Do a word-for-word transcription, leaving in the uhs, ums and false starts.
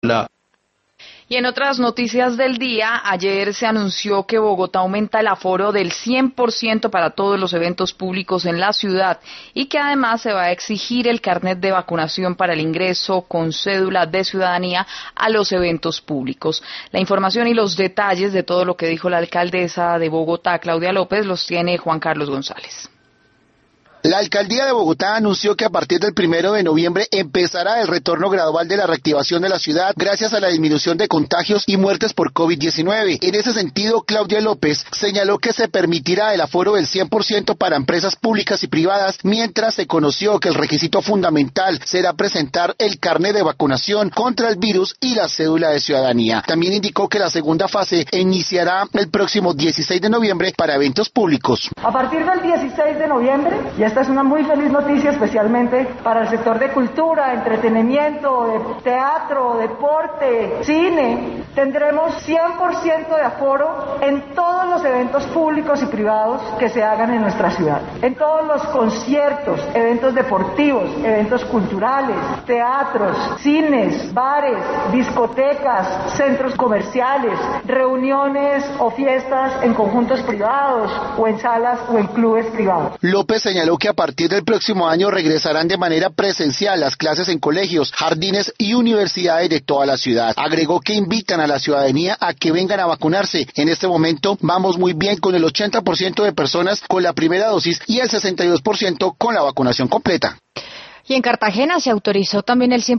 La Y en otras noticias del día, ayer se anunció que Bogotá aumenta el aforo del cien por ciento para todos los eventos públicos en la ciudad y que además se va a exigir el carnet de vacunación para el ingreso con cédula de ciudadanía a los eventos públicos. La información y los detalles de todo lo que dijo la alcaldesa de Bogotá, Claudia López, los tiene Juan Carlos González. La alcaldía de Bogotá anunció que a partir del primero de noviembre empezará el retorno gradual de la reactivación de la ciudad gracias a la disminución de contagios y muertes por COVID diecinueve. En ese sentido, Claudia López señaló que se permitirá el aforo del cien por ciento para empresas públicas y privadas, mientras se conoció que el requisito fundamental será presentar el carnet de vacunación contra el virus y la cédula de ciudadanía. También indicó que la segunda fase iniciará el próximo dieciséis de noviembre para eventos públicos. A partir del dieciséis de noviembre, y esta es una muy feliz noticia especialmente para el sector de cultura, entretenimiento, de teatro, deporte, cine, tendremos cien por ciento de aforo en todos los eventos públicos y privados que se hagan en nuestra ciudad. En todos los conciertos, eventos deportivos, eventos culturales, teatros, cines, bares, discotecas, centros comerciales, reuniones o fiestas en conjuntos privados o en salas o en clubes privados. López señaló que a partir del próximo año regresarán de manera presencial las clases en colegios, jardines y universidades de toda la ciudad. Agregó que invitan a la ciudadanía a que vengan a vacunarse. En este momento vamos muy bien con el ochenta por ciento de personas con la primera dosis y el sesenta y dos por ciento con la vacunación completa. Y en Cartagena se autorizó también el cien